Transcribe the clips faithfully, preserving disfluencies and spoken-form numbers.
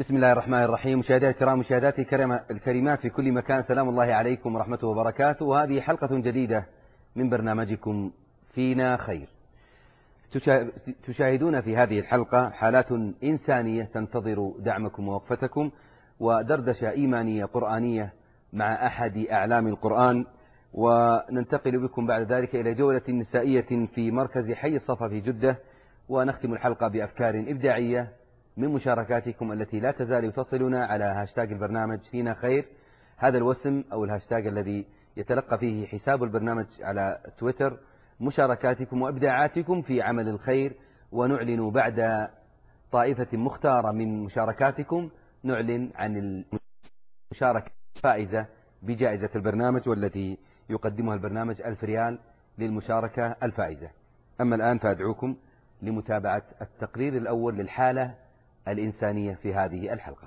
بسم الله الرحمن الرحيم. مشاهدينا الكرام، مشاهداتي الكريمات في كل مكان، سلام الله عليكم ورحمته وبركاته. وهذه حلقة جديدة من برنامجكم فينا خير. تشاهدون في هذه الحلقة حالات إنسانية تنتظر دعمكم ووقفتكم، ودردشة إيمانية قرآنية مع أحد أعلام القرآن. وننتقل بكم بعد ذلك إلى جولة نسائية في مركز حي الصفا في جدة، ونختم الحلقة بأفكار إبداعية من مشاركاتكم التي لا تزال تصلنا على هاشتاج البرنامج فينا خير. هذا الوسم أو الهاشتاج الذي يتلقى فيه حساب البرنامج على تويتر مشاركاتكم وإبداعاتكم في عمل الخير. ونعلن بعد طائفة مختارة من مشاركاتكم، نعلن عن المشاركة الفائزة بجائزة البرنامج، والتي يقدمها البرنامج ألف ريال للمشاركة الفائزة. أما الآن فأدعوكم لمتابعة التقرير الأول للحالة الإنسانية في هذه الحلقة.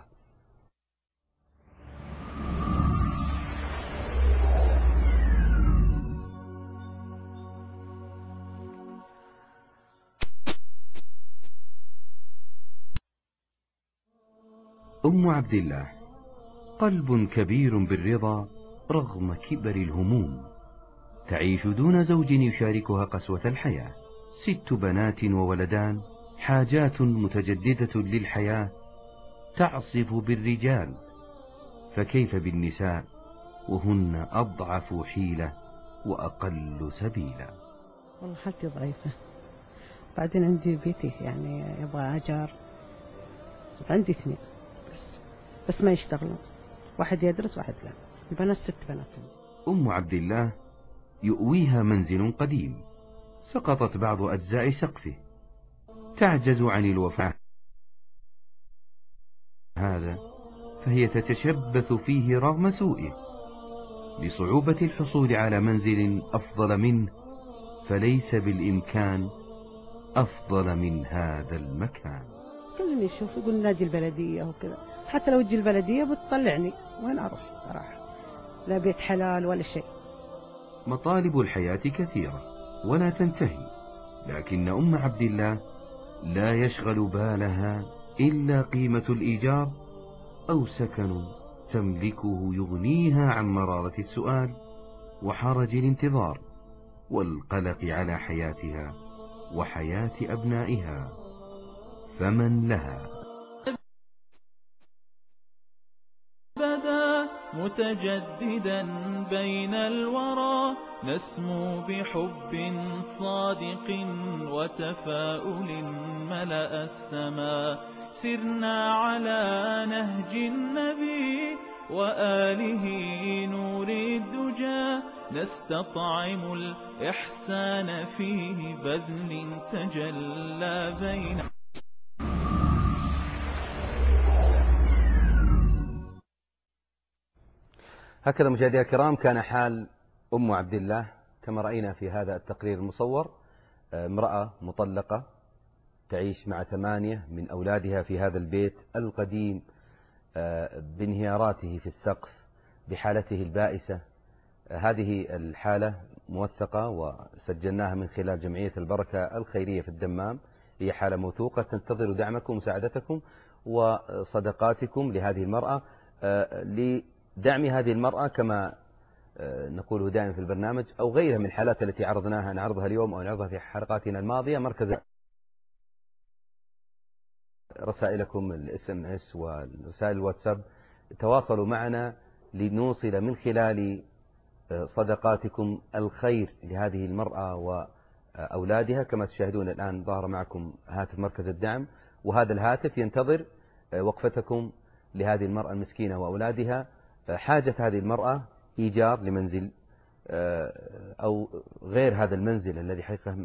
أم عبد الله، قلب كبير بالرضا رغم كبر الهموم، تعيش دون زوج يشاركها قسوة الحياة. ست بنات وولدان، حاجات متجددة للحياة تعصف بالرجال، فكيف بالنساء وهن أضعف حيلة وأقل سبيلا؟ والله حالتي ضعيفة، بعدين عندي بيتي يعني يبغى أجار، عندي اثنين بس, بس ما يشتغلون، واحد يدرس واحد لا. البنات ست بنات. أم عبد الله يؤويها منزل قديم سقطت بعض أجزاء سقفه، تعجز عن الوفاء هذا، فهي تتشبث فيه رغم سوءه. لصعوبة الحصول على منزل أفضل منه، فليس بالإمكان أفضل من هذا المكان. كل يشوف يقول نادي البلدية وكذا، حتى لو تجي البلدية بتطلعني وين أروح صراحة، لا بيت حلال ولا شيء. مطالب الحياة كثيرة ولا تنتهي، لكن أم عبد الله لا يشغل بالها إلا قيمة الإيجار أو سكن تملكه يغنيها عن مرارة السؤال وحرج الانتظار والقلق على حياتها وحياة أبنائها. فمن لها بدا متجددا بين الورى، نسمو بحب صادق وتفاؤل ملأ السماء. سرنا على نهج النبي وآله نور الدجى، نستطعم الإحسان فيه بذل تجلى بين. هكذا مشاهدينا الكرام كان حال أم عبد الله كما رأينا في هذا التقرير المصور. امرأة مطلقة تعيش مع ثمانية من أولادها في هذا البيت القديم بانهياراته في السقف، بحالته البائسة. هذه الحالة موثقة وسجلناها من خلال جمعية البركة الخيرية في الدمام. هي حالة موثوقة تنتظر دعمكم ومساعدتكم وصدقاتكم لهذه المرأة، لدعم هذه المرأة كما نقوله دائما في البرنامج، أو غيرها من الحالات التي عرضناها نعرضها اليوم أو نعرضها في حلقاتنا الماضية. مركز رسائلكم الاس ام اس ورسائل الواتساب، تواصلوا معنا لنوصل من خلال صدقاتكم الخير لهذه المرأة وأولادها. كما تشاهدون الآن ظهر معكم هاتف مركز الدعم، وهذا الهاتف ينتظر وقفتكم لهذه المرأة المسكينة وأولادها. حاجة هذه المرأة إيجار لمنزل أو غير هذا المنزل الذي حقيقة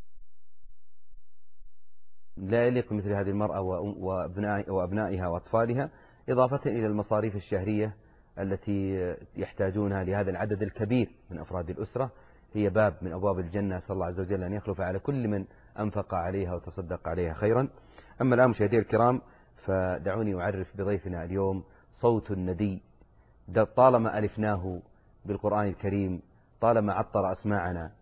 لا يليق مثل هذه المرأة وأبنائها وأطفالها، إضافة إلى المصاريف الشهرية التي يحتاجونها لهذا العدد الكبير من أفراد الأسرة. هي باب من أبواب الجنة، أسأل الله عز وجل أن يخلف على كل من أنفق عليها وتصدق عليها خيرا. أما الآن مشاهدينا الكرام، فدعوني أعرف بضيفنا اليوم صوت الندي، طالما ألفناه بالقرآن الكريم، طالما عطر أسماعنا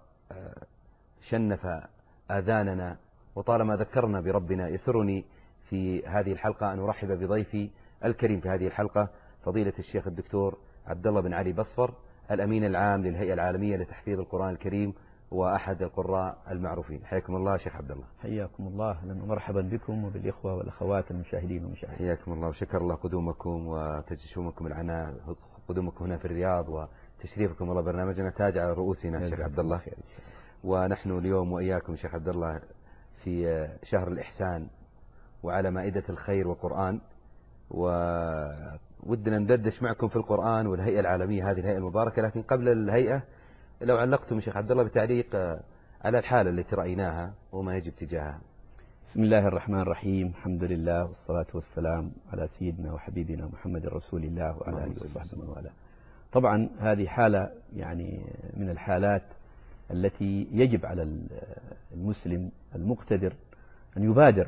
وشنف آذاننا، وطالما ذكرنا بربنا، يسرني في هذه الحلقة أن أرحب بضيفي الكريم في هذه الحلقة فضيلة الشيخ الدكتور عبد الله بن علي بصفر، الأمين العام للهيئة العالمية لتحفيظ القرآن الكريم وأحد القراء المعروفين. حياكم الله شيخ عبد الله. حياكم الله، أهلا ومرحبا بكم وبالإخوة والأخوات المشاهدين والمشاهدين. حياكم الله وشكر الله قدومكم وتجشمكم العناء، قدومكم هنا في الرياض وتشريفكم الله برنامجنا تاج على رؤوسنا شيخ عبد الله. ونحن اليوم وإياكم شيخ عبد الله في شهر الإحسان وعلى مائدة الخير والقرآن، وودنا ندردش معكم في القرآن والهيئة العالمية هذه الهيئة المباركة. لكن قبل الهيئة لو علقتم شيخ عبد الله بتعليق على الحالة التي رأيناها وما يجب تجاهها. بسم الله الرحمن الرحيم، الحمد لله والصلاة والسلام على سيدنا وحبيبنا محمد رسول الله وعلى آله وصحبه وآله. طبعا هذه حالة يعني من الحالات التي يجب على المسلم المقتدر أن يبادر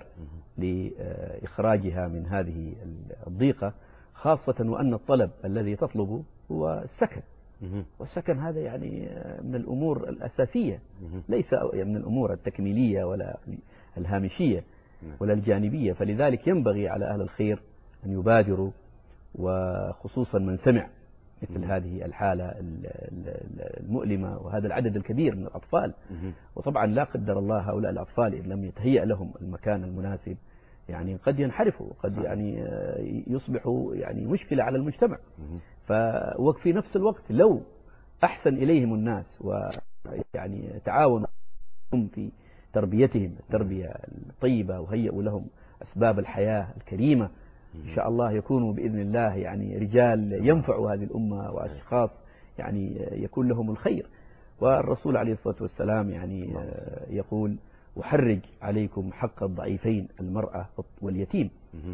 لإخراجها من هذه الضيقة، خاصة وأن الطلب الذي تطلبه هو السكن، والسكن هذا يعني من الأمور الأساسية، ليس من الأمور التكميلية ولا الهامشية ولا الجانبية. فلذلك ينبغي على أهل الخير أن يبادروا، وخصوصا من سمع مثل هذه الحالة المؤلمة وهذا العدد الكبير من الأطفال. وطبعا لا قدر الله هؤلاء الأطفال إن لم يتهيأ لهم المكان المناسب يعني قد ينحرفوا، قد يعني يصبحوا يعني مشكلة على المجتمع. فوفي نفس الوقت لو أحسن إليهم الناس ويعني تعاونوا في تربيتهم التربية الطيبة وهيئوا لهم أسباب الحياة الكريمة، إن شاء الله يكونوا بإذن الله يعني رجال ينفعوا هذه الأمة وأشخاص يعني يكون لهم الخير. والرسول عليه الصلاة والسلام يعني يقول: وحرج عليكم حق الضعيفين المرأة واليتيم.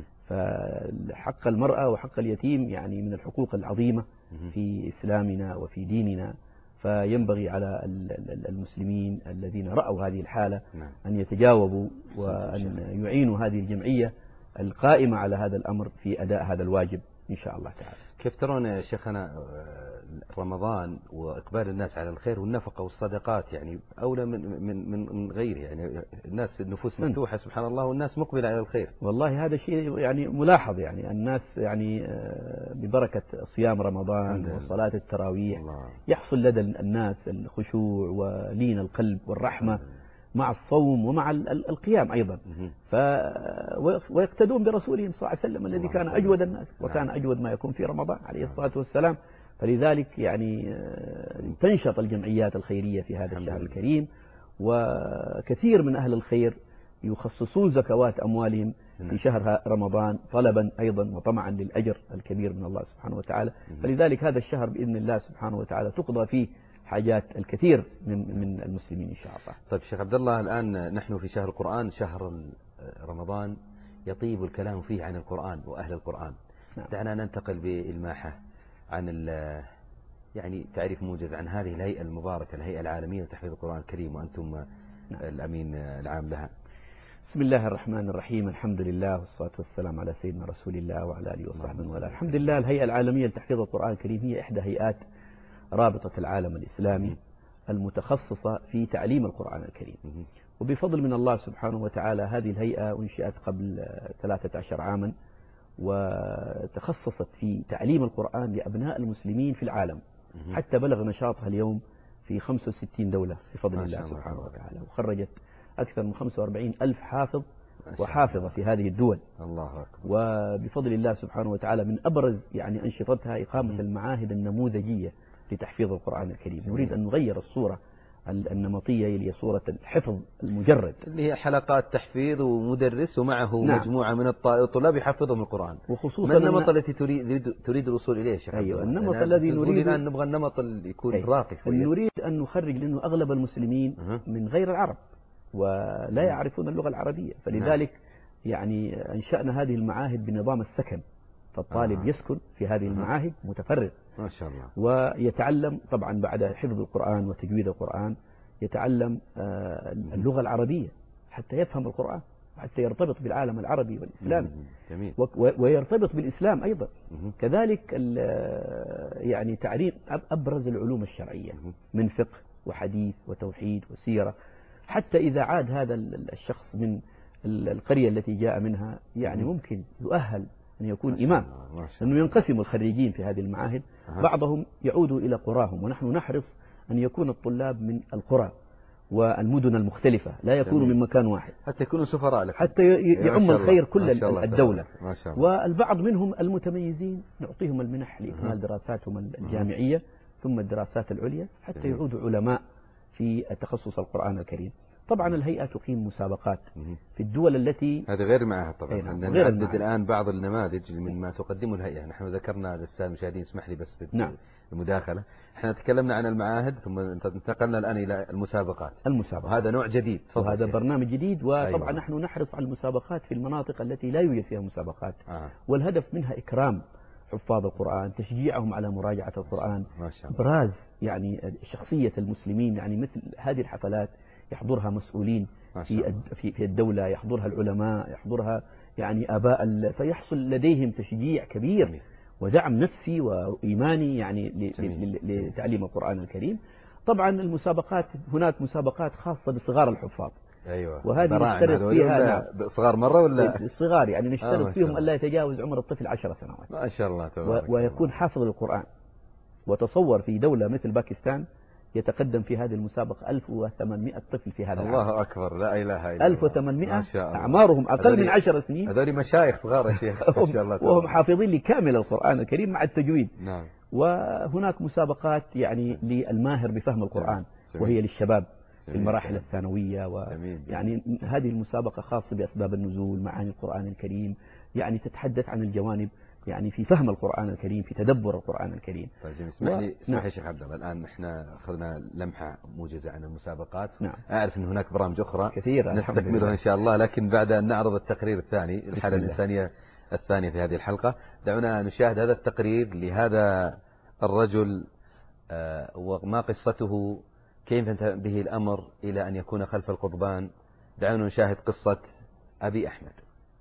فحق المرأة وحق اليتيم يعني من الحقوق العظيمة في إسلامنا وفي ديننا، فينبغي على المسلمين الذين رأوا هذه الحالة أن يتجاوبوا وأن يعينوا هذه الجمعية القائمة على هذا الأمر في أداء هذا الواجب إن شاء الله تعالى. كيف ترون يا شيخنا رمضان وإقبال الناس على الخير والنفقة والصدقات يعني أولى من من من غيره؟ يعني الناس النفوس مفتوحة سبحان الله والناس مقبلة على الخير. والله هذا شيء يعني ملاحظ، يعني الناس يعني ببركة صيام رمضان وصلاة التراويح يحصل لدى الناس الخشوع ولين القلب والرحمة مع الصوم ومع القيام أيضا. ف ويقتدون برسولهم صلى الله عليه وسلم الذي كان أجود الناس وكان أجود ما يكون في رمضان عليه الصلاة والسلام. فلذلك يعني تنشط الجمعيات الخيرية في هذا الشهر الكريم، وكثير من أهل الخير يخصصون زكوات أموالهم في شهر رمضان طلبا أيضا وطمعا للأجر الكبير من الله سبحانه وتعالى. فلذلك هذا الشهر بإذن الله سبحانه وتعالى تقضى فيه حاجات الكثير من من المسلمين إن شاء الله. طيب شيخ عبد الله، الآن نحن في شهر القرآن، شهر رمضان يطيب الكلام فيه عن القرآن وأهل القرآن. نعم. دعنا ننتقل بالماحة عن يعني تعريف موجز عن هذه الهيئة المباركة، الهيئة العالمية لتحفيظ القرآن الكريم، وأنتم نعم. الأمين العام لها. بسم الله الرحمن الرحيم، الحمد لله والصلاة والسلام على سيدنا رسول الله وعلى آله وصحبه وآله. الحمد لله. الهيئة العالمية لتحفيظ القرآن الكريم هي إحدى هيئات رابطة العالم الإسلامي المتخصصة في تعليم القرآن الكريم، وبفضل من الله سبحانه وتعالى هذه الهيئة أنشئت قبل ثلاثة عشر عاما، وتخصصت في تعليم القرآن لأبناء المسلمين في العالم، حتى بلغ نشاطها اليوم في خمسة وستين دولة بفضل الله سبحانه وتعالى، وخرجت أكثر من خمسة وأربعين ألف حافظ وحافظة في هذه الدول. الله أكبر. وبفضل الله سبحانه وتعالى من أبرز يعني أنشطتها إقامة المعاهد النموذجية لتحفيظ القرآن الكريم. نريد أن نغير الصورة النمطية اللي هي صورة الحفظ المجرد، اللي هي حلقات تحفيظ ومدرس ومعه نعم. مجموعة من الطلاب يحفظهم القرآن. وخصوصا ما النمط التي تريد تريد الوصول إليه شيخ؟ أيوة النمط الذي نريد الآن نبغى النمط اللي يكون أيوة. راقي. نريد أن نخرج، لأنه أغلب المسلمين أه. من غير العرب ولا يعرفون اللغة العربية، فلذلك نعم. يعني أنشأنا هذه المعاهد بنظام السكن، فالطالب آه. يسكن في هذه المعاهد متفرغ ما شاء الله، ويتعلم طبعا بعد حفظ القرآن وتجويد القرآن يتعلم اللغة العربية حتى يفهم القرآن، حتى يرتبط بالعالم العربي والإسلامي، جميل. ويرتبط بالإسلام أيضا. كذلك يعني تعليم أبرز العلوم الشرعية من فقه وحديث وتوحيد وسيرة، حتى إذا عاد هذا الشخص من القرية التي جاء منها يعني ممكن يؤهل أن يكون ما إمام، ما لأنه ينقسم الخريجين في هذه المعاهد. أه. بعضهم يعودوا إلى قراهم، ونحن نحرص أن يكون الطلاب من القرى والمدن المختلفة، لا يكونوا من مكان واحد، حتى يكونوا سفراء لك، حتى يعم الخير كل الدولة. ما شاء الله. والبعض منهم المتميزين نعطيهم المنح لإكمال دراساتهم الجامعية ثم الدراسات العليا حتى يعودوا علماء في تخصص القرآن الكريم. طبعا الهيئة تقيم مسابقات في الدول التي هذا غير معها طبعا. نعم. نعدد الآن بعض النماذج من ما تقدمه الهيئة. نحن ذكرنا للسادة المشاهدين، اسمح لي بس نعم. المداخلة، احنا تكلمنا عن المعاهد ثم انتقلنا الآن إلى المسابقات. المسابقات وهذا نوع جديد، وهذا برنامج جديد. وطبعا أيوة. نحن نحرص على المسابقات في المناطق التي لا يوجد فيها مسابقات. آه. والهدف منها إكرام حفاظ القرآن، تشجيعهم على مراجعة القرآن، ما شاء الله. إبراز يعني شخصية المسلمين. يعني مثل هذه الحفلات يحضرها مسؤولين في في في الدولة، يحضرها العلماء، يحضرها يعني آباء، فيحصل لديهم تشجيع كبير جميل. ودعم نفسي وإيماني يعني لتعليم القرآن الكريم. طبعا المسابقات، هناك مسابقات خاصة بصغار الحفاظ. أيوة. وهذه نشترط فيها صغار مرة ولا صغار، يعني نشترط آه فيهم ألا يتجاوز عمر الطفل عشر سنوات. ما شاء الله تبارك و... ويكون حافظ القرآن. وتصور في دولة مثل باكستان يتقدم في هذه المسابقة ألف وثمانمائة طفل في هذا العام. الله أكبر، لا إله إلا الله. ألف وثمانمائة أعمارهم أقل من عشر سنين. هذول مشايخ صغار يا شيخ ما شاء الله. وهم حافظين لكامل القرآن الكريم مع التجويد. نعم. وهناك مسابقات يعني للماهر بفهم القرآن جميل. وهي للشباب في المراحل الثانوية. ويعني هذه المسابقة خاصة بأسباب النزول، معاني القرآن الكريم، يعني تتحدث عن الجوانب يعني في فهم القرآن الكريم، في تدبر القرآن الكريم. طيب جميل. اسمح لي اسمح لي شيخ عبد الله، الآن احنا أخذنا لمحة موجزة عن المسابقات. نعم. أعرف أن هناك برامج أخرى كثيرة نستكملها إن شاء الله، لكن بعد أن نعرض التقرير الثاني، الحالة الإنسانية الثانية في هذه الحلقة، دعونا نشاهد هذا التقرير لهذا الرجل وما قصته، كيف انتهى به الأمر إلى أن يكون خلف القضبان. دعونا نشاهد قصة أبي أحمد.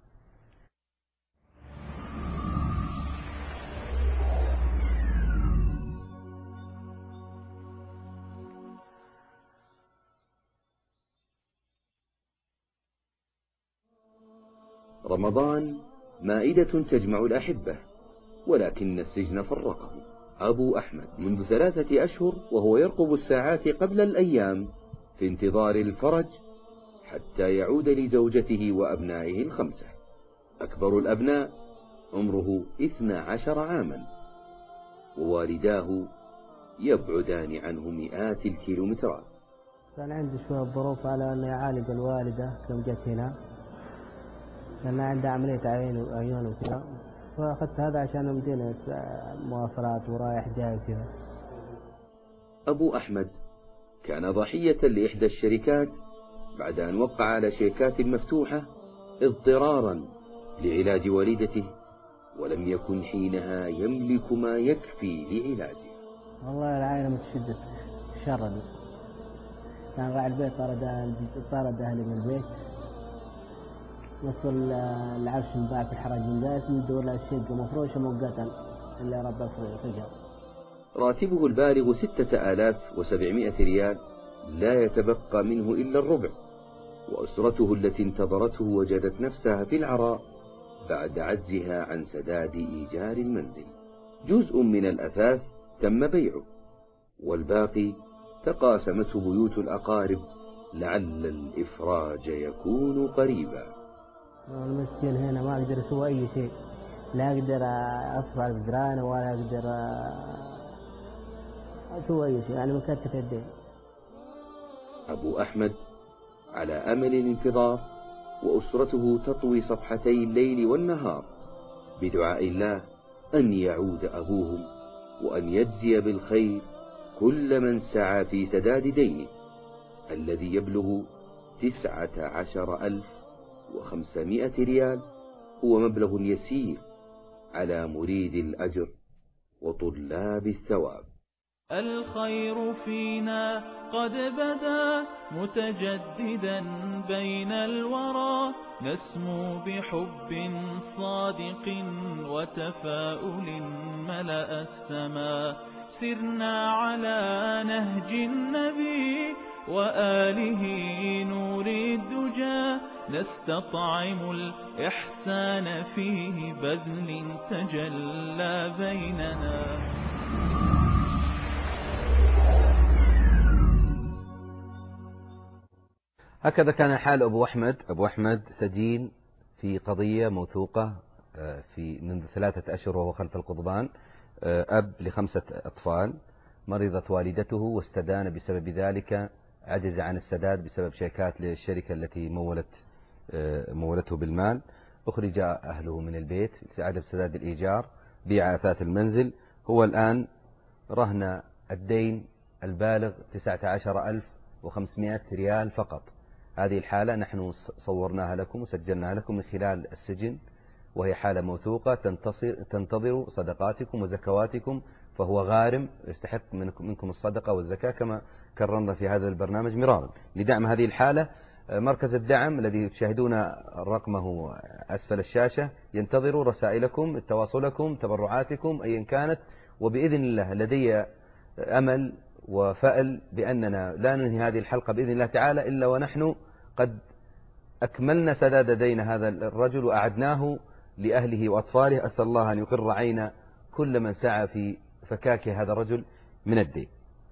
رمضان مائدة تجمع الأحبة، ولكن السجن فرقه. أبو أحمد منذ ثلاثة أشهر وهو يرقب الساعات قبل الأيام في انتظار الفرج حتى يعود لزوجته وأبنائه الخمسة. أكبر الأبناء عمره اثنى عشر عاما، ووالداه يبعدان عنه مئات الكيلومترات. كان عندي شوية ظروف على أني أعالج الوالدة يوم جت هنا، كان عندها عملية عين وعيون وكذا، فأخذت هذا عشان أمدينا مواصلات ورايح جاي وكذا. أبو أحمد كان ضحية لإحدى الشركات بعد أن وقع على شيكات مفتوحة اضطرارا لعلاج والدته، ولم يكن حينها يملك ما يكفي لعلاجه. والله العائلة متشدد شر، كان راعي البيت طرد طرد أهلي من البيت، وصل العفش انباع في حرج من ذات ندور له الشقة مفروشة مؤقتا إلا رب الفجر. راتبه البالغ ستة آلاف وسبعمائة ريال لا يتبقى منه إلا الربع، وأسرته التي انتظرته وجدت نفسها في العراء بعد عجزها عن سداد إيجار المنزل. جزء من الأثاث تم بيعه، والباقي تقاسمته بيوت الأقارب لعل الإفراج يكون قريبا. المسكين هنا ما أقدر أسوي أي شيء، لا أقدر أصرف على الجيران ولا أقدر أسوي أي شيء، يعني مكتف يدين. أبو أحمد على أمل الانتظار، وأسرته تطوي صفحتي الليل والنهار بدعاء الله أن يعود أبوهم وأن يجزي بالخير كل من سعى في سداد دينه الذي يبلغ تسعة عشر ألف وخمسمائة ريال. هو مبلغ يسير على مريد الأجر وطلاب الثواب. الخير فينا قد بدا متجددا بين الورى، نسمو بحب صادق وتفاؤل ملأ السماء، سرنا على نهج النبي وآله نور الدجى، نستطعم الإحسان فيه بذل تجلى بيننا. هكذا كان حال أبو أحمد. أبو أحمد سجين في قضية موثوقة في منذ ثلاثة أشهر وهو خلف القضبان، أب لخمسة أطفال، مرضت والدته واستدان بسبب ذلك، عجز عن السداد بسبب شيكات للشركة التي مولت مولته بالمال، أخرج أهله من البيت عدم سداد الإيجار، بيع أثاث المنزل، هو الآن رهن الدين البالغ تسعة عشر ألف وخمسمائة ريال فقط. هذه الحالة نحن صورناها لكم وسجلناها لكم من خلال السجن، وهي حالة موثوقة تنتصر تنتظر صدقاتكم وزكواتكم، فهو غارم يستحق منكم الصدقة والزكاة كما كررنا في هذا البرنامج مرارا. لدعم هذه الحالة مركز الدعم الذي تشاهدون رقمه أسفل الشاشة ينتظر رسائلكم، تواصلكم، تبرعاتكم أيا كانت، وبإذن الله لدي أمل وفأل بأننا لا ننهي هذه الحلقة بإذن الله تعالى إلا ونحن قد أكملنا سداد دين هذا الرجل وأعدناه لأهله وأطفاله. أسأل الله أن يقر عين كل من سعى في فكاك هذا الرجل من الدين.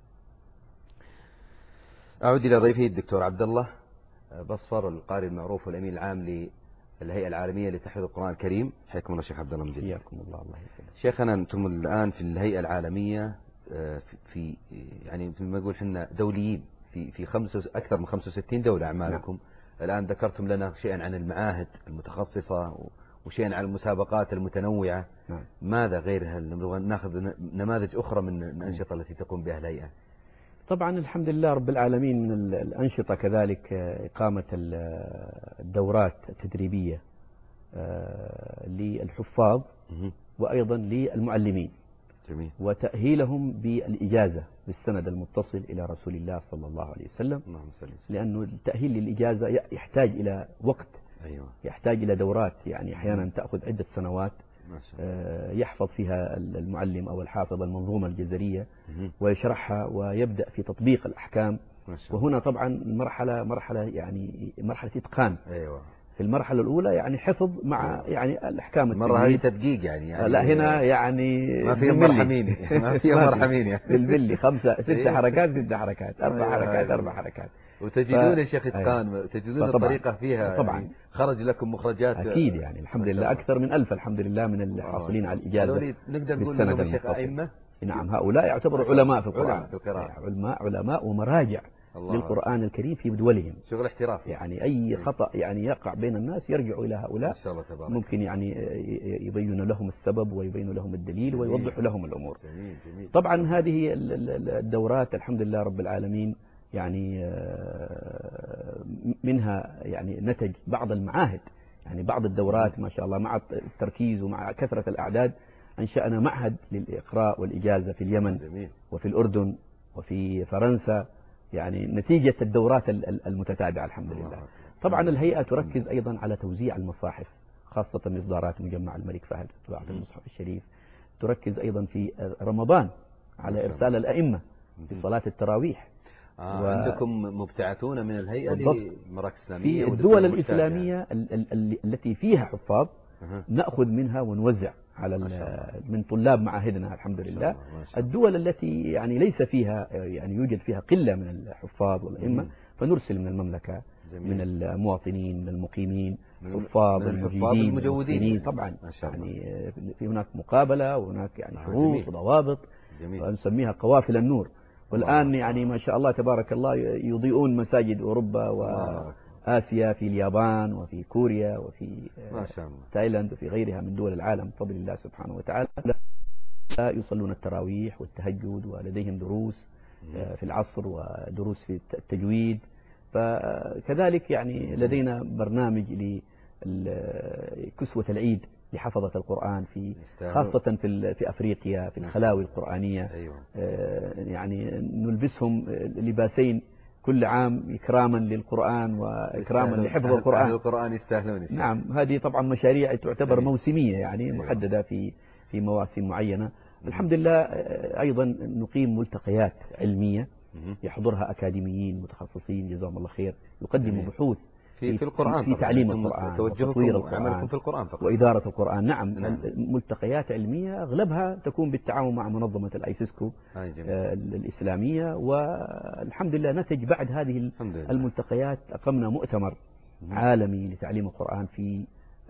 أعود إلى ضيفي الدكتور عبد الله بصفر، القارئ المعروف والأمين العام للهيئة العالمية لتحفيظ القرآن الكريم. حياكم الله شيخ عبد الله مجيد. حياكم الله. الله يسلمك. شيخنا أنتم الآن في الهيئة العالمية في يعني مثل ما نقول احنا دوليين في في خمسة أكثر من خمسة وستين دولة أعمالكم. نعم. الآن ذكرتم لنا شيئا عن المعاهد المتخصصة وشيئا عن المسابقات المتنوعة. نعم. ماذا غيرها؟ نبغى ناخذ نماذج أخرى من الأنشطة التي تقوم بها الهيئة. طبعا الحمد لله رب العالمين من الأنشطة كذلك إقامة الدورات التدريبية للحفاظ وأيضا للمعلمين. جميل. وتأهيلهم بالإجازة بالسند المتصل إلى رسول الله صلى الله عليه وسلم. لأنه التأهيل للإجازة يحتاج إلى وقت. أيوة. يحتاج إلى دورات يعني أحيانا تأخذ عدة سنوات يحفظ فيها المعلم أو الحافظ المنظومة الجزرية ويشرحها ويبدأ في تطبيق الأحكام. وهنا طبعا مرحلة مرحلة يعني مرحلة إتقان. أيوة. في المرحلة الأولى يعني حفظ مع يعني الأحكام مرة هذه تدقيق يعني, يعني لا هنا يعني ما فيها مرحمين ما فيها مرحمين يعني بالبلي خمسة ست حركات ست حركات أربع حركات أربع حركات وتجدون يا شيخ إتقان تجدون الطريقة فيها طبعا يعني خرج لكم مخرجات أكيد يعني الحمد لله أكثر من ألف الحمد لله من الحاصلين على الإجازة. نقدر نقول لهم شيخ أئمة. نعم هؤلاء يعتبروا علماء في القرآن، علماء علماء ومراجع للقرآن الكريم في دولهم. شغل احترافي يعني أي خطأ يعني يقع بين الناس يرجعوا إلى هؤلاء ممكن يعني يبين لهم السبب ويبين لهم الدليل ويوضح لهم الأمور. جميل جميل. طبعا هذه الدورات الحمد لله رب العالمين يعني منها يعني نتج بعض المعاهد، يعني بعض الدورات ما شاء الله مع التركيز ومع كثرة الأعداد أنشأنا معهد للإقراء والإجازة في اليمن. جميل. وفي الأردن وفي فرنسا، يعني نتيجة الدورات المتتابعة الحمد لله. طبعا الهيئة تركز أيضا على توزيع المصاحف خاصة إصدارات مجمع الملك فهد طباعة المصحف الشريف. تركز أيضا في رمضان على إرسال الأئمة في صلاة التراويح. آه و... عندكم مبتعثون من الهيئة لمراكز إسلامية في الدول الإسلامية يعني. التي فيها حفاظ أه. نأخذ منها ونوزع على من طلاب معاهدنا الحمد لله. الدول التي يعني ليس فيها يعني يوجد فيها قلة من الحفاظ والأئمة فنرسل من المملكة. جميل. من المواطنين من المقيمين حفاظ المجيدين المجودين طبعا يعني في هناك مقابلة وهناك يعني شروط وضوابط ونسميها قوافل النور. والآن يعني ما شاء الله تبارك الله يضيئون مساجد أوروبا وآسيا في اليابان وفي كوريا وفي تايلاند وفي غيرها من دول العالم بفضل الله سبحانه وتعالى. يصلون التراويح والتهجد ولديهم دروس في العصر ودروس في التجويد. فكذلك يعني لدينا برنامج لكسوة العيد لحفظة القرآن في خاصة في في أفريقيا في الخلاوي القرآنية. أيوة. يعني نلبسهم لباسين كل عام إكراما للقرآن وإكراما لحفظ القرآن. أهل القرآن يستاهلون. نعم هذه طبعا مشاريع تعتبر موسمية يعني. أيوة. محددة في في مواسم معينة. الحمد لله أيضا نقيم ملتقيات علمية يحضرها أكاديميين متخصصين جزاهم الله خير يقدموا بحوث في, في القرآن في تعليم ثم القرآن توجهكم وتطوير القرآن وعملكم في القرآن فقط. وإدارة القرآن. نعم, نعم. ملتقيات علمية أغلبها تكون بالتعاون مع منظمة الأيسيسكو آه الإسلامية، والحمد لله نتج بعد هذه الملتقيات أقمنا مؤتمر عالمي لتعليم القرآن في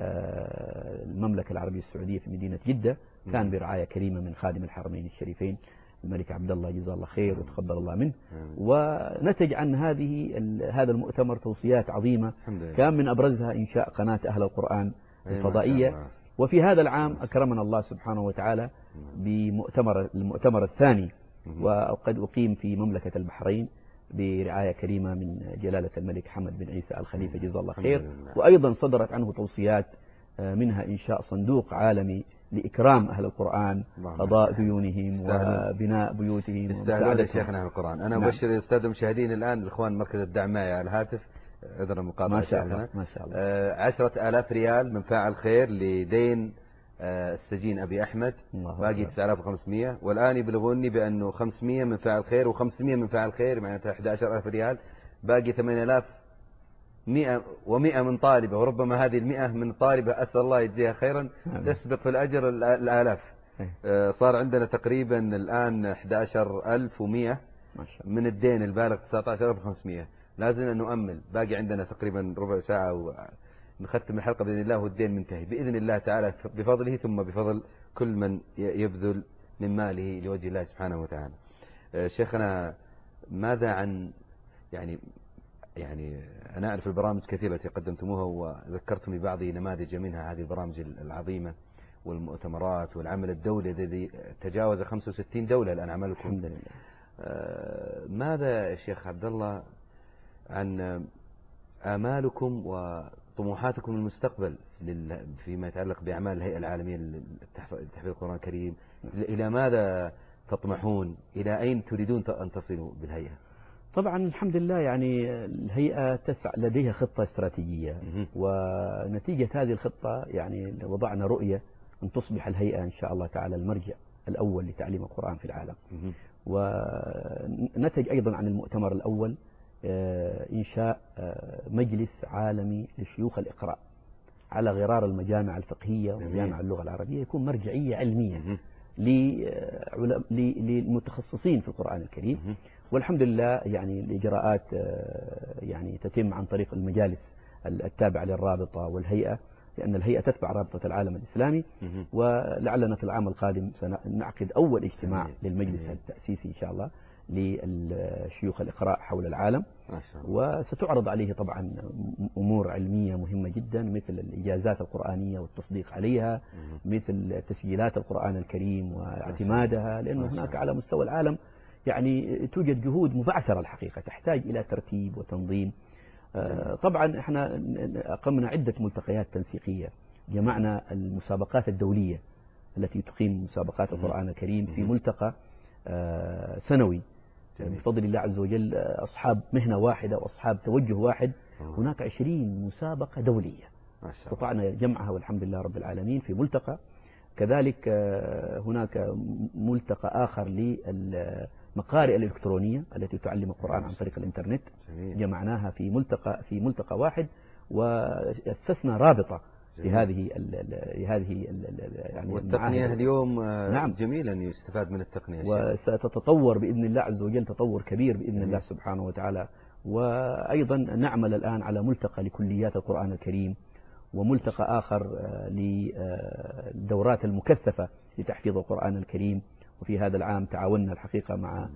آه المملكة العربية السعودية في مدينة جدة، كان برعاية كريمة من خادم الحرمين الشريفين الملك عبد الله جزاه الله خير وتقبل الله منه. ونتج عن هذه هذا المؤتمر توصيات عظيمة كان من أبرزها إنشاء قناة أهل القرآن الفضائية. وفي هذا العام أكرمنا الله سبحانه وتعالى بمؤتمر المؤتمر الثاني، وقد أقيم في مملكة البحرين برعاية كريمة من جلالة الملك حمد بن عيسى الخليفة جزاه الله خير. وأيضا صدرت عنه توصيات منها إنشاء صندوق عالمي لإكرام أهل القرآن، قضاء ديونهم وبناء بيوتهم ومساعدة شيخنا أهل القرآن. أنا نعم. أبشر الأستاذ المشاهدين الآن الإخوان مركز الدعم معي على الهاتف، عذرا مقاطعة ما شاء الله ما شاء الله آه عشرة آلاف ريال من فاعل خير لدين آه السجين أبي أحمد، باقي تسعة آلاف وخمسمئة، والآن يبلغوني بأنه خمسمئة من فاعل خير وخمسمئة من فاعل خير، معناتها أحد عشر ألف ريال، باقي ثمانية آلاف مئة ومئة من طالبة، وربما هذه المئة من طالبة أسأل الله يجزيها خيرا تسبق في الأجر الآلاف. صار عندنا تقريبا الآن أحد عشر ألف ومئة من الدين البالغ تسعة عشر ألف وخمسمئة. لازم نؤمل، باقي عندنا تقريبا ربع ساعة ونختم الحلقة بإذن الله والدين منتهي بإذن الله تعالى بفضله، ثم بفضل كل من يبذل من ماله لوجه الله سبحانه وتعالى. شيخنا ماذا عن يعني يعني أنا أعرف البرامج كثيرة التي قدمتموها وذكرتم ببعض نماذج منها، هذه البرامج العظيمة والمؤتمرات والعمل الدولي الذي تجاوز خمسة وستين دولة الآن عملكم. الحمد لله. آه ماذا يا شيخ عبد الله عن آمالكم وطموحاتكم المستقبل فيما يتعلق بأعمال الهيئة العالمية لتحفيظ القرآن الكريم؟ إلى ماذا تطمحون؟ إلى أين تريدون أن تصلوا بالهيئة؟ طبعا الحمد لله يعني الهيئة تسعى لديها خطة استراتيجية، ونتيجة هذه الخطة يعني وضعنا رؤية أن تصبح الهيئة إن شاء الله تعالى المرجع الأول لتعليم القرآن في العالم. ونتج أيضا عن المؤتمر الأول إنشاء مجلس عالمي لشيوخ الإقراء على غرار المجامع الفقهية ومجامع اللغة العربية، يكون مرجعية علمية للمتخصصين في القرآن الكريم. والحمد لله يعني الإجراءات يعني تتم عن طريق المجالس التابعة للرابطة والهيئة، لأن الهيئة تتبع رابطة العالم الإسلامي. ولعلنا في العام القادم سنعقد أول اجتماع للمجلس التأسيسي إن شاء الله للشيوخ الإقراء حول العالم، وستعرض عليه طبعا أمور علمية مهمة جدا مثل الإجازات القرآنية والتصديق عليها، مثل تسجيلات القرآن الكريم واعتمادها، لأن هناك على مستوى العالم يعني توجد جهود مبعثرة الحقيقة تحتاج إلى ترتيب وتنظيم. طبعا احنا أقمنا عدة ملتقيات تنسيقية، جمعنا المسابقات الدولية التي تقيم مسابقات القرآن الكريم في ملتقى سنوي بفضل الله عز وجل، أصحاب مهنة واحدة وأصحاب توجه واحد. هناك عشرين مسابقة دولية استطعنا جمعها والحمد لله رب العالمين في ملتقى. كذلك هناك ملتقى آخر للمقارئ الإلكترونية التي تعلم القرآن عن طريق الإنترنت، جمعناها في ملتقى في ملتقى واحد، وأسسنا رابطة لهذه لهذه يعني والتقنية اليوم نعم جميل أن يستفاد من التقنية، وستتطور بإذن الله عز وجل تطور كبير بإذن الله سبحانه وتعالى. وأيضا نعمل الآن على ملتقى لكليات القرآن الكريم، وملتقى آخر للدورات المكثفة لتحفيظ القرآن الكريم. وفي هذا العام تعاوننا الحقيقة مع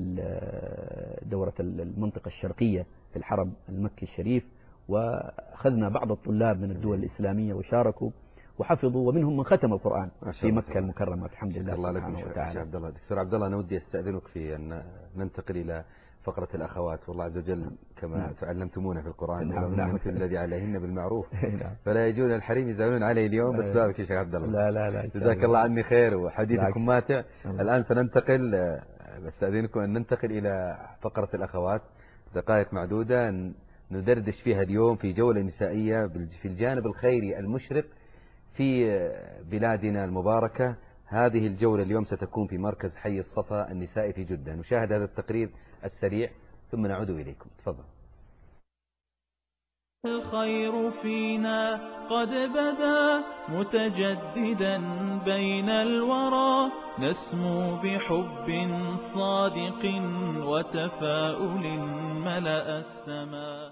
دورة المنطقة الشرقية في الحرم المكي الشريف، وأخذنا بعض الطلاب من الدول الإسلامية وشاركوا وحفظوا، ومنهم من ختم القرآن في مكة المكرمة الحمد لله سبحانه وتعالى. عبد الله دكتور عبد الله، أنا ودي أستأذنك في أن ننتقل إلى فقرة الأخوات، والله عز وجل كما نعم. تعلمتمونا في القرآن نعم نعم الذي عليهن بالمعروف فلا يجون الحريم يزعلون علي اليوم، بس بابك يا شيخ عبد الله. لا لا لا جزاك الله عني خير وحديثكم ماتع. الآن سننتقل، بستأذنكم أن ننتقل إلى فقرة الأخوات، دقائق معدودة ندردش فيها اليوم في جولة نسائية في الجانب الخيري المشرق في بلادنا المباركة. هذه الجولة اليوم ستكون في مركز حي الصفا النسائي في جدة. نشاهد هذا التقرير السريع ثم نعود إليكم. تفضل. الخير فينا قد بدا متجددا بين الورى نسمو بحب صادق وتفاؤل ملأ السماء.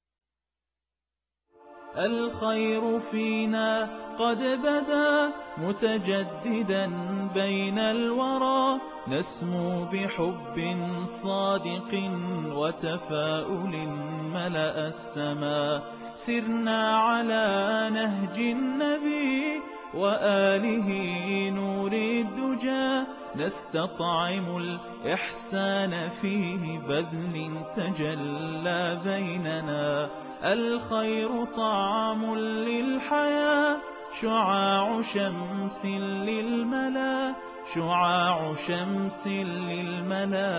الخير فينا قد بدا متجددا بين الورى نسمو بحب صادق وتفاؤل ملأ السماء. سرنا على نهج النبي وآله نور الدجى نستطعم الإحسان فيه بذل تجلى بيننا. الخير طعم للحياة شعاع شمس للملا شعاع شمس للملا.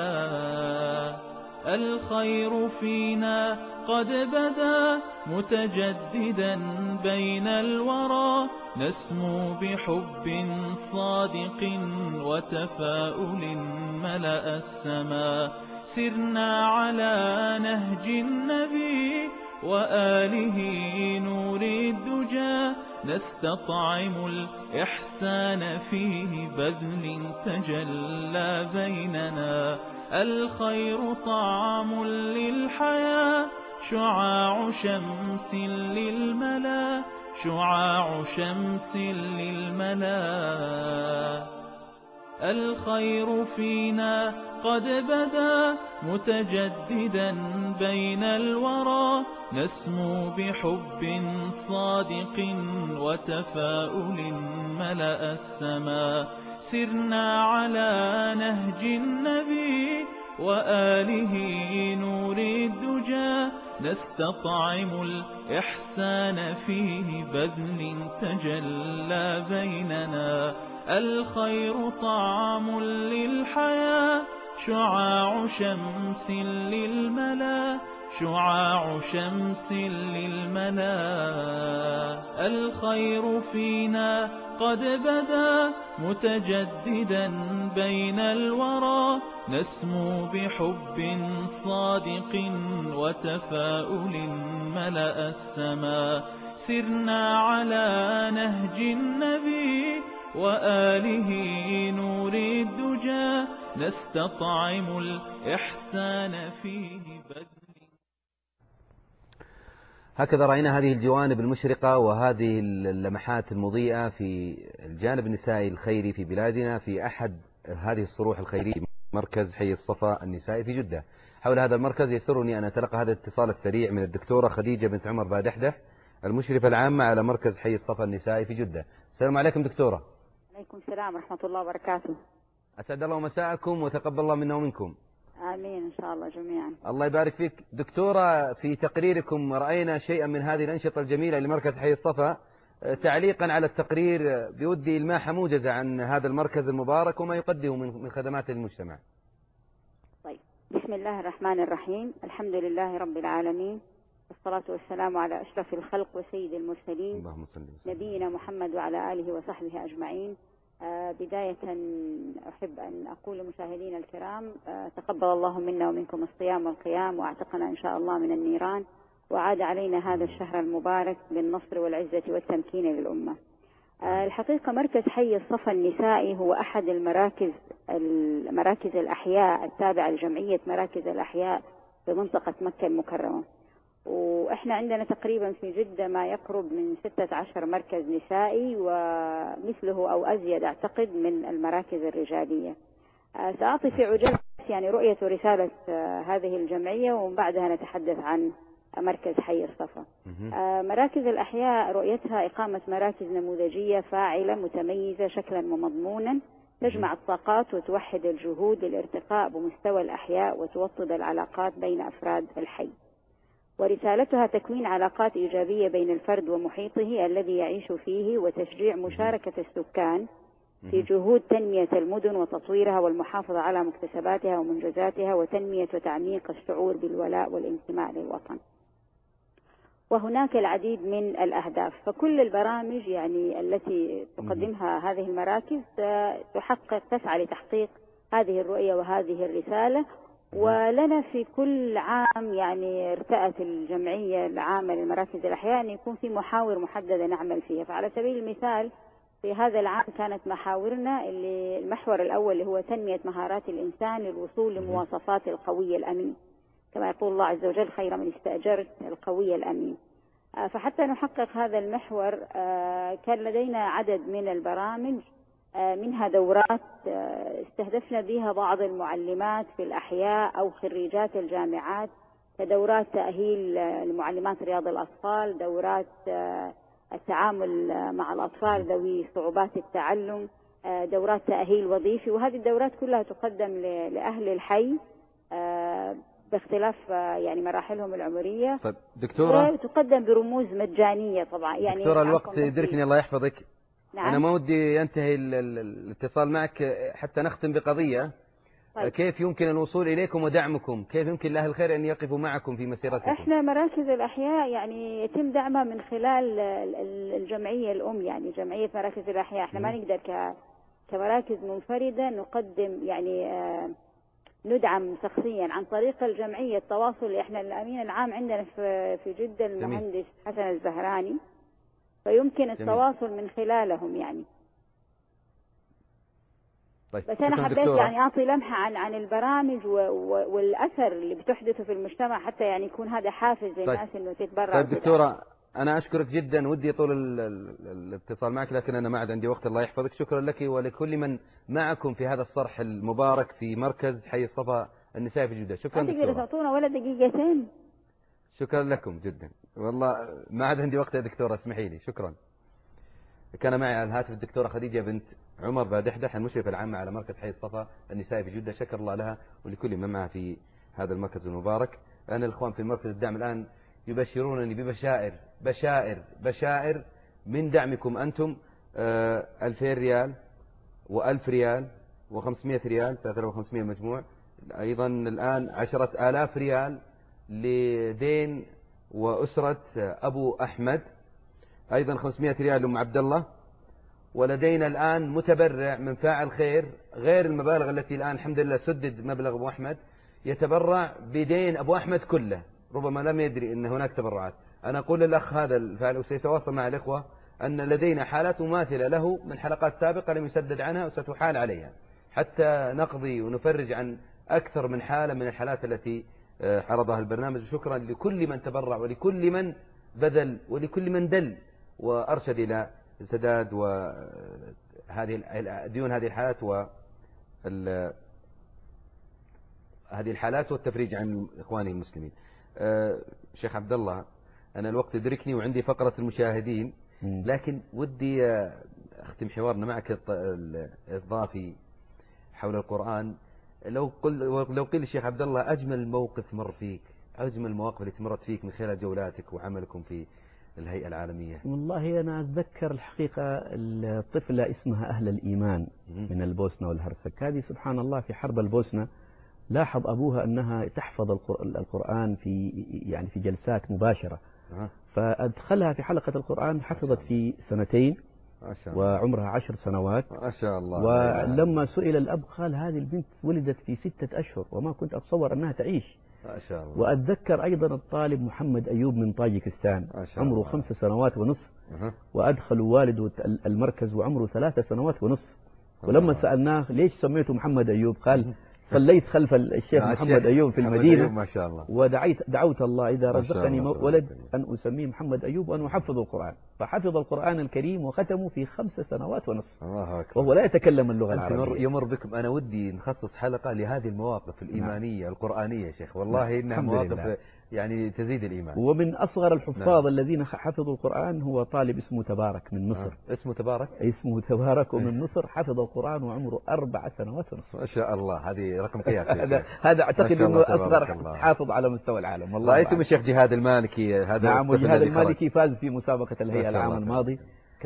الخير فينا قد بدا متجددا بين الورى نسمو بحب صادق وتفاؤل ملأ السماء. سرنا على نهج النبي وآله نور الدجى نستطعم الإحسان فيه بذل تجلى بيننا. الخير طعم للحياة شعاع شمس للملا شعاع شمس للملا. الخير فينا قد بدا متجددا بين الورى نسمو بحب صادق وتفاؤل ملأ السماء. سرنا على نهج النبي وآله نور الدجى نستطعم الإحسان فيه بذل تجلى بيننا. الخير طعم للحياة شعاع شمس للملا شعاع شمس للملا. الخير فينا قد بدا متجددا بين الورى نسمو بحب صادق وتفاؤل ملأ السماء. سرنا على نهج النبي وآله نور الدجى نستطعم الإحسان فيه بذل. هكذا رأينا هذه الجوانب المشرقة وهذه اللمحات المضيئة في الجانب النسائي الخيري في بلادنا في أحد هذه الصروح الخيرية مركز حي الصفا النسائي في جدة. حول هذا المركز يسرني أن أتلقى هذا الاتصال السريع من الدكتورة خديجة بنت عمر بادحدح المشرفة العامة على مركز حي الصفا النسائي في جدة. السلام عليكم دكتورة. عليكم السلام ورحمة الله وبركاته. أسعد الله مساءكم وتقبل الله منا ومنكم. آمين إن شاء الله جميعا. الله يبارك فيك دكتورة. في تقريركم رأينا شيئا من هذه الأنشطة الجميلة لمركز حي الصفا. تعليقا على التقرير بودي إلماح موجزة عن هذا المركز المبارك وما يقدمه من خدمات للمجتمع. طيب، بسم الله الرحمن الرحيم. الحمد لله رب العالمين والصلاة والسلام على أشرف الخلق وسيد المرسلين اللهم صل وسلم نبينا محمد وعلى آله وصحبه أجمعين. آه بداية أحب أن أقول لمشاهدينا الكرام آه تقبل الله منا ومنكم الصيام والقيام وأعتقنا إن شاء الله من النيران وعاد علينا هذا الشهر المبارك بالنصر والعزة والتمكين للأمة. آه الحقيقة مركز حي الصفا النسائي هو أحد المراكز المراكز الأحياء التابعة لجمعية مراكز الأحياء في منطقة مكة المكرمة. وإحنا عندنا تقريبا في جدة ما يقرب من ستة عشر مركز نسائي ومثله أو أزيد أعتقد من المراكز الرجالية. آه سأعطي في عجالة يعني رؤية ورسالة آه هذه الجمعية ومن بعدها نتحدث عن مركز حي الصفا. آه مراكز الأحياء رؤيتها إقامة مراكز نموذجية فاعلة متميزة شكلا ومضمونا تجمع الطاقات وتوحد الجهود للارتقاء بمستوى الأحياء وتوطد العلاقات بين أفراد الحي. ورسالتها تكوين علاقات إيجابية بين الفرد ومحيطه الذي يعيش فيه وتشجيع مشاركة السكان في جهود تنمية المدن وتطويرها والمحافظة على مكتسباتها ومنجزاتها وتنمية وتعميق الشعور بالولاء والانتماء للوطن. وهناك العديد من الأهداف، فكل البرامج يعني التي تقدمها هذه المراكز تحقق تسعى لتحقيق هذه الرؤية وهذه الرسالة ولنا في كل عام يعني ارتأت الجمعية العامة للمراكز الأحياء أن يكون في محاور محددة نعمل فيها. فعلى سبيل المثال في هذا العام كانت محاورنا اللي المحور الأول اللي هو تنمية مهارات الإنسان للوصول لمواصفات القوي الأمين، كما يقول الله عز وجل خير من استأجرت القوي الأمين. فحتى نحقق هذا المحور كان لدينا عدد من البرامج، منها دورات استهدفنا بها بعض المعلمات في الأحياء أو خريجات الجامعات، كدورات تأهيل لمعلمات رياض الأطفال، دورات التعامل مع الأطفال ذوي صعوبات التعلم، دورات تأهيل وظيفي. وهذه الدورات كلها تقدم لأهل الحي باختلاف يعني مراحلهم العمرية. طيب دكتورة، تقدم برموز مجانية طبعا. يعني دكتورة الوقت يدركني الله يحفظك. نعم. أنا ما ودي ينتهي الاتصال معك حتى نختم بقضية. طيب. كيف يمكن الوصول إليكم ودعمكم؟ كيف يمكن لأهل الخير أن يقفوا معكم في مسيرتكم؟ إحنا مراكز الأحياء يعني يتم دعمها من خلال الجمعية الأم، يعني جمعية مراكز الأحياء. إحنا ما نقدر ك كمراكز منفردة نقدم يعني آه ندعم شخصيا عن طريق الجمعية. التواصل، إحنا الأمين العام عندنا في في جدة المهندس حسن الزهراني، فيمكن التواصل من خلالهم يعني. طيب. بس أنا حبيت دكتورة. يعني أعطي لمحة عن عن البرامج و و والأثر اللي بتحدثه في المجتمع، حتى يعني يكون هذا حافز للناس طيب. إنه تتبرع. طيب دكتورة، أنا أشكرك جدا، ودي طول الاتصال معك لكن أنا ما عاد عندي وقت. الله يحفظك. شكرا لك ولكل من معكم في هذا الصرح المبارك في مركز حي الصفا النسائي في جدة. شكرا دكتورة. تقدر تعطونا ولا دقيقتين؟ شكرا لكم جدا، والله ما عاد عندي وقت يا دكتورة، اسمحي لي. شكرا. كان معي على الهاتف الدكتورة خديجة بنت عمر بادحدح، المشرفة العامة على مركز حي الصفا النسائي في جدة. شكر الله لها ولكل من معها في هذا المركز المبارك. أنا الإخوان في مركز الدعم الآن يبشرونني ببشائر بشائر بشائر من دعمكم أنتم. ألفين ريال وألف ريال وخمسمائة ريال، ثلاثة آلاف وخمسمائة مجموع. أيضا الآن عشرة آلاف ريال لدين وأسرة أبو أحمد، أيضا خمسمائة ريال لأم عبد الله. ولدينا الآن متبرع من فاعل خير غير المبالغ التي الآن الحمد لله سدد مبلغ أبو أحمد، يتبرع بدين أبو أحمد كله، ربما لم يدري أن هناك تبرعات. أنا أقول للأخ هذا الفاعل وسيتواصل مع الإخوة أن لدينا حالات مماثلة له من حلقات سابقة لم يسدد عنها وستحال عليها حتى نقضي ونفرج عن أكثر من حالة من الحالات التي عرضها البرنامج. شكرا لكل من تبرع ولكل من بذل ولكل من دل وأرشد إلى سداد وهذه ديون هذه الحالات و هذه الحالات والتفريج عن إخواني المسلمين. أه شيخ عبد الله، أنا الوقت يدركني وعندي فقرة المشاهدين، لكن ودي أختم حوارنا معك الإضافي حول القرآن. لو قل لو قيل الشيخ عبد الله أجمل موقف مر فيك، أجمل المواقف التي مرت فيك من خلال جولاتك وعملكم في الهيئة العالمية. والله أنا أتذكر الحقيقة الطفلة اسمها أهل الإيمان من البوسنة والهرسك. هذه سبحان الله في حرب البوسنة لاحظ أبوها أنها تحفظ القرآن في يعني في جلسات مباشرة، فأدخلها في حلقة القرآن، حفظت في سنتين ما شاء الله. وعمرها عشر سنوات ما شاء الله. ولما سئل الأب قال هذه البنت ولدت في ستة أشهر وما كنت أتصور أنها تعيش. ما شاء الله. وأتذكر أيضا الطالب محمد أيوب من طاجكستان عمره الله. خمس سنوات ونصف أه. وأدخلوا والده المركز وعمره ثلاث سنوات ونصف. ولما سألناه ليش سميته محمد أيوب قال صليت خلف الشيخ محمد أيوب في المدينة ما شاء الله. ودعيت دعوت الله إذا رزقني ولد أن أسميه محمد أيوب وأن أحفظ القرآن، فحفظ القرآن الكريم وختمه في خمس سنوات ونصف. الله أكبر. وهو لا يتكلم اللغة العربية. يمر بكم. أنا ودي نخصص حلقة لهذه المواقف الإيمانية نعم. القرآنية يا شيخ، والله إنها مواقف لله. يعني تزيد الإيمان. ومن أصغر الحفاظ نعم. الذين حفظوا القرآن هو طالب اسمه تبارك من مصر. آه. اسمه تبارك اسمه تبارك ومن مصر، حفظ القرآن وعمره أربع سنوات ونصف. ما شاء الله. هذه رقم قياسي. هذا هذا أعتقد أنه أصغر حافظ على مستوى العالم. والله رأيتم الشيخ جهاد المالكي هذا؟ نعم، وجهاد المالكي فاز في مسابقة الهيئة العام الماضي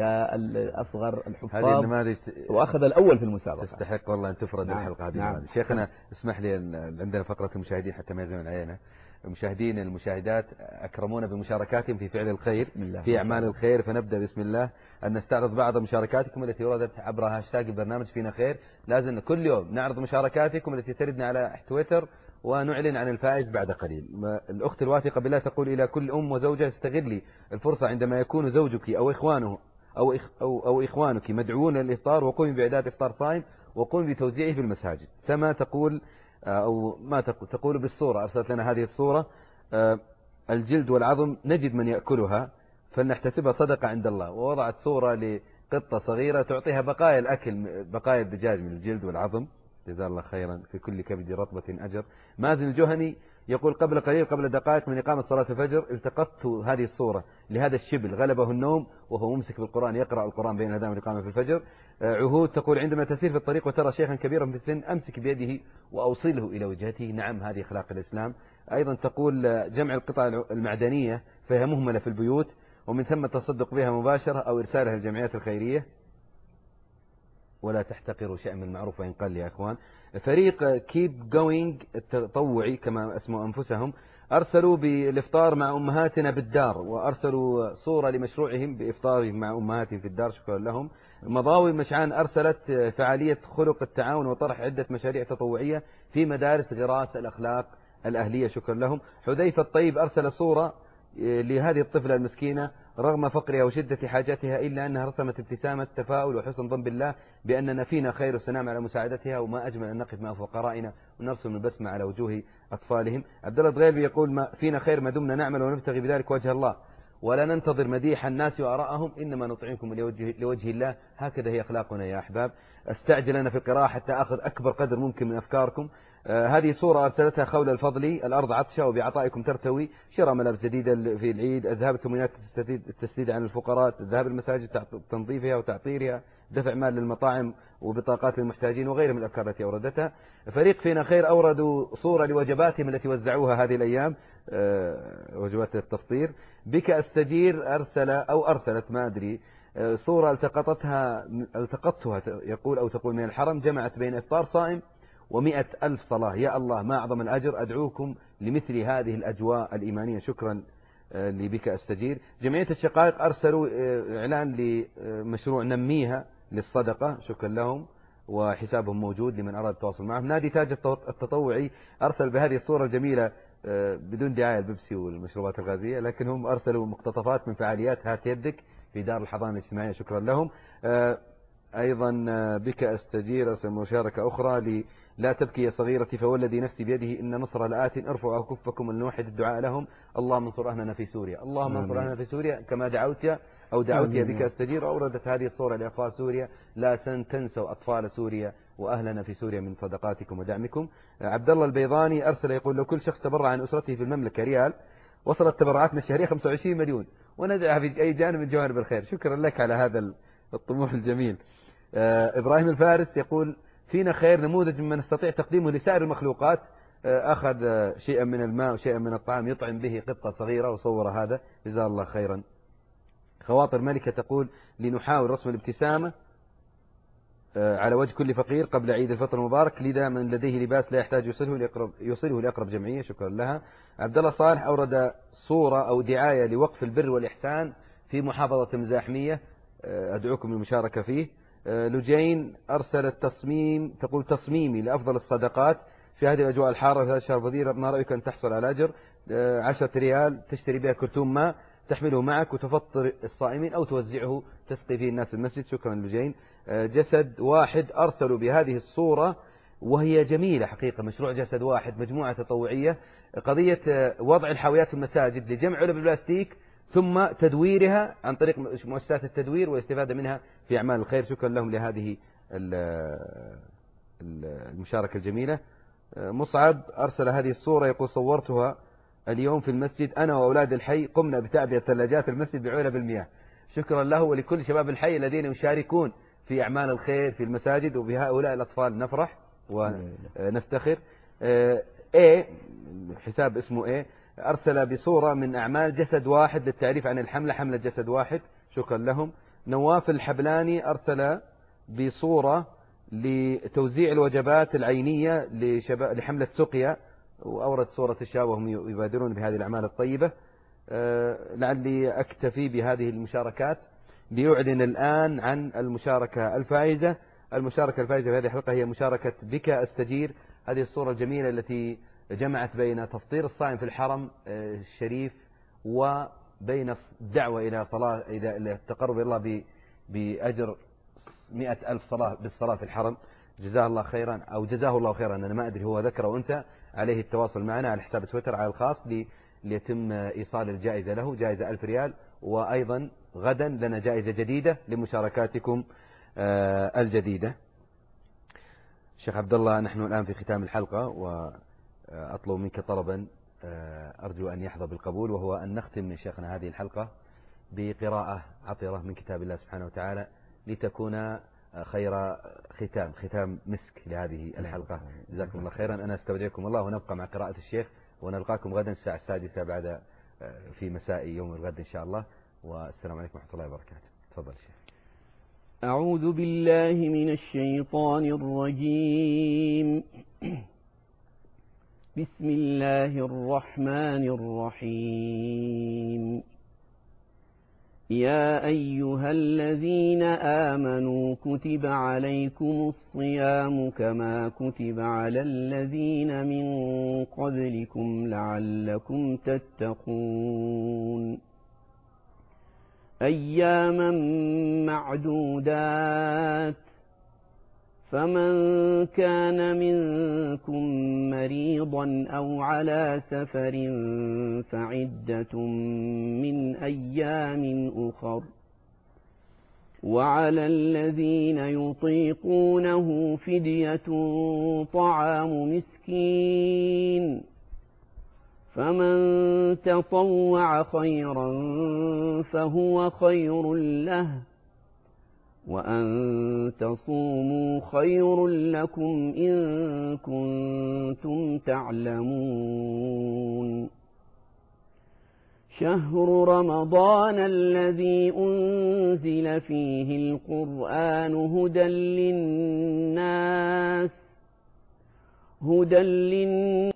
كالأصغر الحفاظ وأخذ الأول في المسابقة. تستحق والله أن تفرد نعم. الحلقة هذه. نعم. شيخنا اسمح لي أن عندنا فقرة المشاهدين حتى ما يزمن علينا. المشاهدين المشاهدات أكرمونا بمشاركاتهم في فعل الخير في أعمال الخير، فنبدأ بسم الله أن نستعرض بعض مشاركاتكم التي وردت عبر هاشتاج البرنامج فينا خير. لازم كل يوم نعرض مشاركاتكم التي تردنا على تويتر ونعلن عن الفائز بعد قليل. الأخت الواثقة بالله تقول إلى كل أم وزوجة: استغلي الفرصة عندما يكون زوجك أو إخوانه أو, إخ أو, أو إخوانك مدعون للإفطار، وقومي بإعداد إفطار صائم وقومي بتوزيعه في المساجد. سما تقول أو ما تقول, تقول بالصورة، أرسلت لنا هذه الصورة: الجلد والعظم نجد من يأكلها فلنحتسبها صدقة عند الله. ووضعت صورة لقطة صغيرة تعطيها بقايا الأكل، بقايا الدجاج من الجلد والعظم. جزاه الله خيرا، في كل كبد رطبة أجر. مازن الجهني يقول: قبل قليل قبل دقائق من إقامة صلاة الفجر التقطت هذه الصورة لهذا الشبل غلبه النوم وهو ممسك بالقرآن يقرأ القرآن بين الأذان والإقامة في الفجر. عهود تقول: عندما تسير في الطريق وترى شيخا كبيرا في السن أمسك بيده وأوصله إلى وجهته. نعم، هذه أخلاق الإسلام. أيضا تقول: جمع القطع المعدنية فهي مهملة في البيوت، ومن ثم التصدق بها مباشرة أو إرسالها للجمعيات الخيرية. ولا تحتقروا شيئا من المعروف وإن قل يا إخوان. فريق كيب جوينج التطوعي كما اسموا أنفسهم أرسلوا بالإفطار مع أمهاتنا بالدار، وأرسلوا صورة لمشروعهم بإفطارهم مع أمهاتهم في الدار، شكرا لهم. مضاوي مشعان أرسلت فعالية خلق التعاون وطرح عدة مشاريع تطوعية في مدارس غراس الأخلاق الأهلية، شكرا لهم. حذيفة الطيب أرسل صورة لهذه الطفلة المسكينة رغم فقرها وشدة حاجتها إلا أنها رسمت ابتسامة تفاؤل وحسن ظن بالله بأننا فينا خير والسلام على مساعدتها، وما أجمل أن نقف مع فقرائنا ونرسم البسمة على وجوه أطفالهم. عبد الله الغيبي يقول: ما فينا خير ما دمنا نعمل ونبتغي بذلك وجه الله ولا ننتظر مديح الناس وآراءهم، إنما نطعمكم لوجه, لوجه الله، هكذا هي أخلاقنا يا أحباب. استعجل أنا في القراءة حتى أخذ أكبر قدر ممكن من أفكاركم. آه هذه صورة أرسلتها خولة الفضلي: الأرض عطشة وبعطائكم ترتوي، شراء ملابس جديدة في العيد، الذهاب الثمانينات التسديد عن الفقراء، الذهاب المساجد تنظيفها وتعطيرها، دفع مال للمطاعم وبطاقات للمحتاجين وغيرها من الأفكار التي أوردتها. فريق فينا خير أوردوا صورة لوجباتهم التي وزعوها هذه الأيام، آه وجبات التفطير. بك أستجير أرسل أو أرسلت ما أدري آه صورة التقطتها التقطتها يقول أو تقول من الحرم، جمعت بين إفطار صائم ومئة ألف صلاة. يا الله ما أعظم الأجر، أدعوكم لمثل هذه الأجواء الإيمانية. شكرا لبك أستجير. جمعية الشقائق أرسلوا إعلان لمشروع نميها للصدقة، شكرا لهم، وحسابهم موجود لمن أراد التواصل معهم. نادي تاج التطوعي أرسل بهذه الصورة الجميلة بدون دعاية البيبسي والمشروبات الغازية، لكن هم أرسلوا مقتطفات من فعاليات هات يدك في دار الحضانة الاجتماعية، شكرا لهم. أيضا بك أستجير أرسل مشاركة أخرى ل لا تبكي يا صغيرتي فوالذي نفسي بيده إن نصر لآت، ارفعوا كفكم لنوحد الدعاء لهم. اللهم انصر أهلنا في سوريا، اللهم انصر أهلنا في سوريا كما دعوت أو دعوت بك أستجير. أوردت هذه الصورة لأطفال سوريا: لا تنسوا أطفال سوريا وأهلنا في سوريا من صدقاتكم ودعمكم. عبد الله البيضاني أرسل يقول: لو كل شخص تبرع عن أسرته في المملكة ريال وصلت تبرعاتنا الشهرية خمسة وعشرين مليون وندعها في أي جانب من جوانب الخير. شكرا لك على هذا الطموح الجميل. إبراهيم الفارس يقول: فينا خير نموذج ممن نستطيع تقديمه لسائر المخلوقات، أخذ شيئا من الماء وشيئا من الطعام يطعم به قطة صغيرة وصور هذا، جزاه الله خيرا. خواطر ملكة تقول: لنحاول رسم الابتسامة على وجه كل فقير قبل عيد الفطر المبارك، لذا من لديه لباس لا يحتاج يوصله لأقرب, يوصله لأقرب جمعية، شكرا لها. عبد الله صالح أورد صورة أو دعاية لوقف البر والإحسان في محافظة المزاحمية، أدعوكم للمشاركة فيه. لجين أرسلت تصميم تقول: تصميمي لأفضل الصدقات في هذه الأجواء الحارة في هذا الشهر الفضيل، ما رأيك أن تحصل على أجر عشرة ريال تشتري بها كرتون ماء تحمله معك وتفطر الصائمين أو توزعه تسقي فيه الناس المسجد، شكرا لجين. جسد واحد أرسلوا بهذه الصورة وهي جميلة حقيقة، مشروع جسد واحد مجموعة تطوعية، قضية وضع الحاويات في المساجد لجمع علب البلاستيك ثم تدويرها عن طريق مؤسسات التدوير والاستفادة منها في أعمال الخير، شكرا لهم لهذه المشاركة الجميلة. مصعب أرسل هذه الصورة يقول: صورتها اليوم في المسجد أنا وأولاد الحي، قمنا بتعبئة ثلاجات المسجد بعلب المياه، شكرا له ولكل شباب الحي الذين يشاركون في أعمال الخير في المساجد، وبهؤلاء الأطفال نفرح ونفتخر. ايه حساب اسمه ايه أرسل بصورة من أعمال جسد واحد للتعريف عن الحملة، حملة جسد واحد، شكرا لهم. نواف الحبلاني أرسل بصورة لتوزيع الوجبات العينية لحملة سقيا، وأورد صورة الشباب وهم يبادرون بهذه الأعمال الطيبة. لعلي أكتفي بهذه المشاركات ليعلن الآن عن المشاركة الفائزة. المشاركة الفائزة في هذه الحلقة هي مشاركة بك أستجير، هذه الصورة الجميلة التي جمعت بين تفطير الصائم في الحرم الشريف وبين الدعوة إلى صلاة إلى التقرب إلى الله بأجر مئة ألف صلاة بالصلاة في الحرم. جزاه الله خيرا أو جزاه الله خيرا، أنا ما أدري هو ذكر وأنت عليه التواصل معنا على حساب تويتر على الخاص ليتم إيصال الجائزة له، جائزة ألف ريال. وأيضا غدا لنا جائزة جديدة لمشاركاتكم الجديدة. شيخ عبد الله، نحن الآن في ختام الحلقة وأطلب منك طلبا أرجو أن يحظى بالقبول، وهو أن نختم من شيخنا هذه الحلقة بقراءة عطرة من كتاب الله سبحانه وتعالى لتكون خير ختام ختام مسك لهذه الحلقة. جزاكم الله خيرا. أنا استودعكم الله ونبقى مع قراءة الشيخ، ونلقاكم غدا الساعة السادسة بعد في مساء يوم الغد إن شاء الله. والسلام عليكم ورحمة الله وبركاته. تفضل شيخ. أعوذ بالله من الشيطان الرجيم. بسم الله الرحمن الرحيم. يا أيها الذين آمنوا كتب عليكم الصيام كما كتب على الذين من قبلكم لعلكم تتقون. أياما معدودات، فمن كان منكم مريضا أو على سفر فعدة من أيام أخر، وعلى الذين يطيقونه فدية طعام مسكين، فمن تطوع خيرا فهو خير له، وأن تصوموا خير لكم إن كنتم تعلمون. شهر رمضان الذي أنزل فيه القرآن هدى للناس هدى للناس